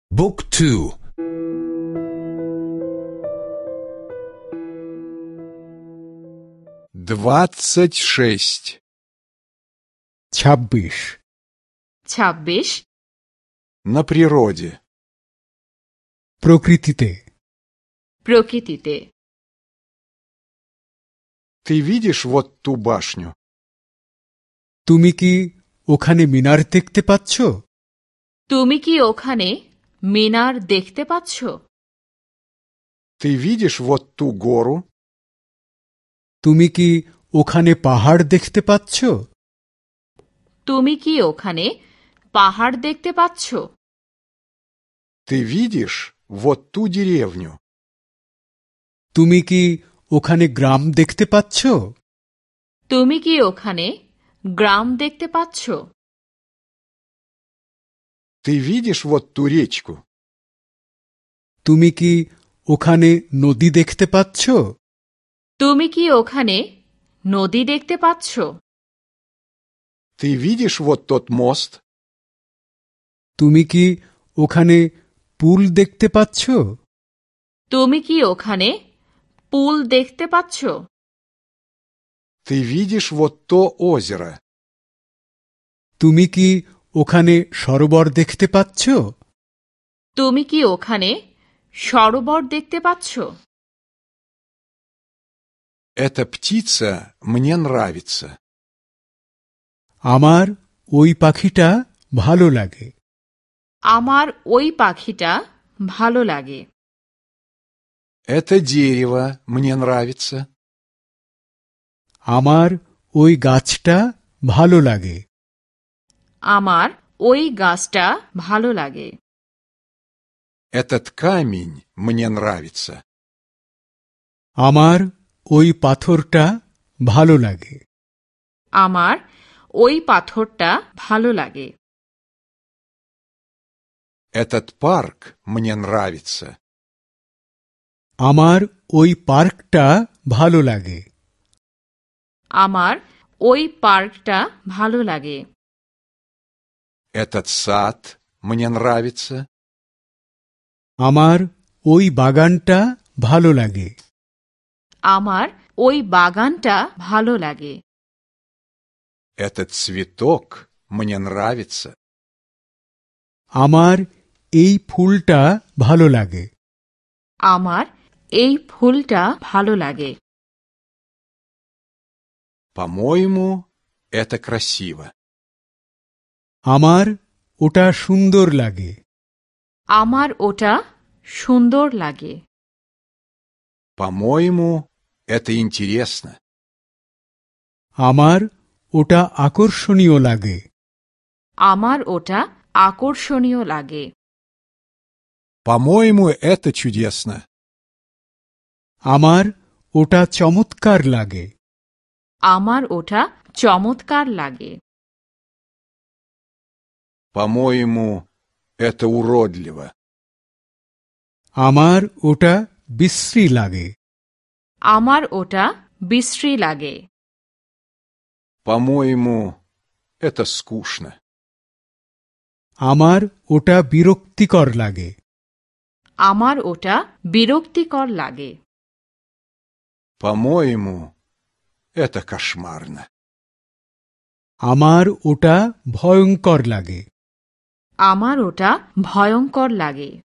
บุ๊กทู 26 на природе প্রকৃতিতে Ты видишь вот ту башню? তুমি কি ওখানে মিনার দেখতে পাচ্ছ? তুমি কি ওখানে মিনার দেখতে পাচ্ছ? Ты видишь вот ту гору? তুমি কি ওখানে পাহাড় দেখতে পাচ্ছ? তুমি কি ওখানে পাহাড় দেখতে পাচ্ছ? Ты видишь вот ту деревню? তুমি কি ওখানে গ্রাম দেখতে পাচ্ছ? তুমি কি ওখানে গ্রাম দেখতে পাচ্ছ? Ты видишь вот ту речку? তুমি কি ওখানে নদী দেখতে পাচ্ছ? তুমি কি ওখানে নদী দেখতে পাচ্ছ? Ты видишь вот тот мост? তুমি কি ওখানে পুল দেখতে পাচ্ছ? তুমি কি ওখানে পুল দেখতে পাচ্ছ? Ты видишь вот то озеро? তুমি কি ওখানে সরোবর দেখতে পাচ্ছ? তুমি কি ওখানে সরোবর দেখতে পাচ্ছ? Эта птица мне нравится. আমার ওই পাখিটা ভালো লাগে। আমার ওই পাখিটা ভালো লাগে। Это дерево мне нравится. আমার ওই গাছটা ভালো লাগে। আমার ওই গাছটা ভালো লাগে। Этот камень мне нравится. আমার ওই পাথরটা ভালো লাগে। আমার ওই পাথরটা ভালো লাগে। Этот парк мне нравится. আমার ওই পার্কটা ভালো লাগে। আমার ওই পার্কটা ভালো লাগে। Этот сад мне нравится. আমার ওই বাগানটা ভালো লাগে। আমার ওই বাগানটা ভালো লাগে। Этот цветок мне нравится. আমার এই ফুলটা ভালো লাগে। আমার এই ফুলটা ভালো লাগে। По-моему, это красиво. আমার ওটা সুন্দর লাগে। আমার ওটা সুন্দর লাগে। По-моему, это интересно. আমার ওটা আকর্ষণীয় লাগে। আমার ওটা আকর্ষণীয় লাগে। По-моему, это чудесно. আমার ওটা চমৎকার লাগে। আমার ওটা চমৎকার লাগে। По-моему, это уродливо. আমার ওটা বিশ্রী লাগে। আমার ওটা বিশ্রী লাগে। По-моему, это скучно. আমার ওটা বিরক্তিকর লাগে। আমার ওটা বিরক্তিকর লাগে। По-моему, это кошмарно. আমার ওটা ভয়ঙ্কর লাগে। আমার ওটা ভয়ঙ্কর লাগে।